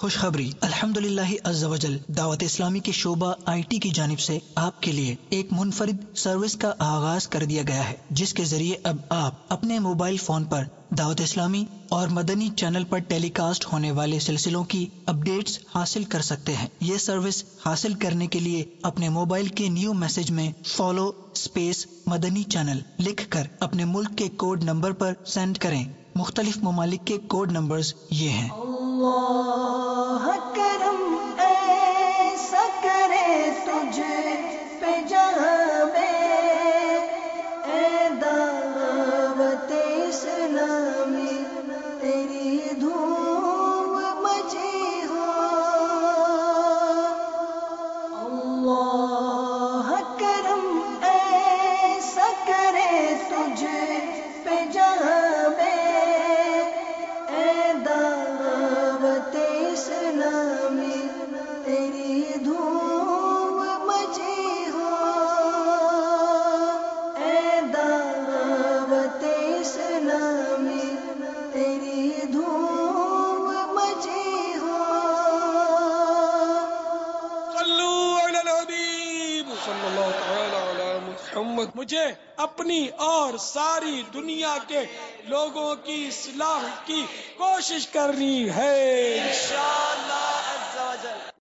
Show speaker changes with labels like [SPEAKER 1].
[SPEAKER 1] خوشخبری الحمدللہ عز وجل دعوت اسلامی کے شعبہ IT کی جانب سے آپ کے لیے ایک منفرد سروس کا آغاز کر دیا گیا ہے، جس کے ذریعے اب آپ اپنے موبائل فون پر دعوت اسلامی اور مدنی چینل پر ٹیلی کاسٹ ہونے والے سلسلوں کی اپڈیٹس حاصل کر سکتے ہیں۔ یہ سروس حاصل کرنے کے لیے اپنے موبائل کے نیو میسج میں فالو اسپیس مدنی چینل لکھ کر اپنے ملک کے کوڈ نمبر پر سینڈ کریں۔ مختلف ممالک کے کوڈ نمبرز یہ ہیں:
[SPEAKER 2] اللہ کرم ایسا کرے تجھ پہ جہاں میں، اے دعوت اسلامی تیری دھوم مچی ہو۔ اللہ کرم ایسا کرے تجھ پہ جہاں میں، اسلامی تیری دھوم مچی ہو، اے دعوت اسلامی تیری دھوم مچی ہو۔
[SPEAKER 3] صلو علی الحبیب صلی اللہ تعالی علی محمد۔ مجھے اپنی اور ساری دنیا کے لوگوں کی اصلاح کی کوشش کرنی ہے انشاءاللہ عز و جل۔